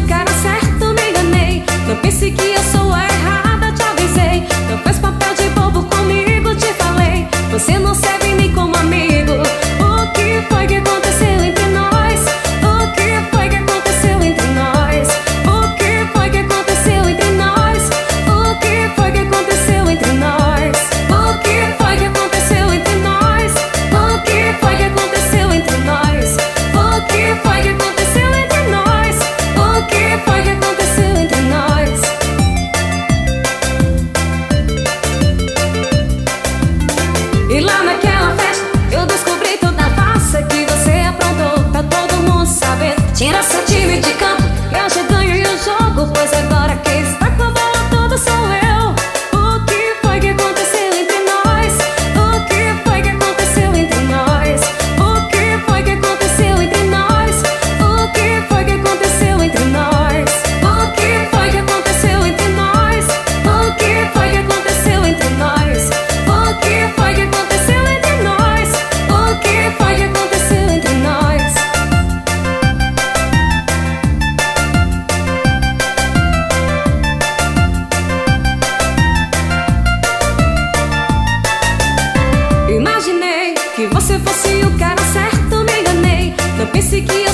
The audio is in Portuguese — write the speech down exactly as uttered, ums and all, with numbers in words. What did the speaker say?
o cara certo, me enganei. Não pense que eu sou a errada, te avisei. Não faz papel de bobo comigo, te falei. Você não serve nem como amigo. O que foi que aconteceu entre nós? O que foi que aconteceu entre nós? O que foi que aconteceu entre nós? O que foi que aconteceu entre nós? O que foi que aconteceu entre nós? O que foi que aconteceu entre nós? O que foi que aconteceu entre nós? O que foi que aconteceu entre nós? E lá naquela festa eu descobri toda a farsa que você aprontou pra todo mundo saber. Tira seu time de campo, que eu já ganhei o jogo, pois agora quem está com a bola toda sou eu. O que foi que aconteceu entre nós? O que foi que aconteceu entre nós? O que foi que aconteceu entre nós? O que foi que aconteceu entre nós? O que foi que aconteceu entre nós? O que foi que aconteceu entre nós? O que foi que aconteceu entre nós? O que foi que aconteceu entre nós? Imaginei que você fosse o cara certo, me enganei. Não pense que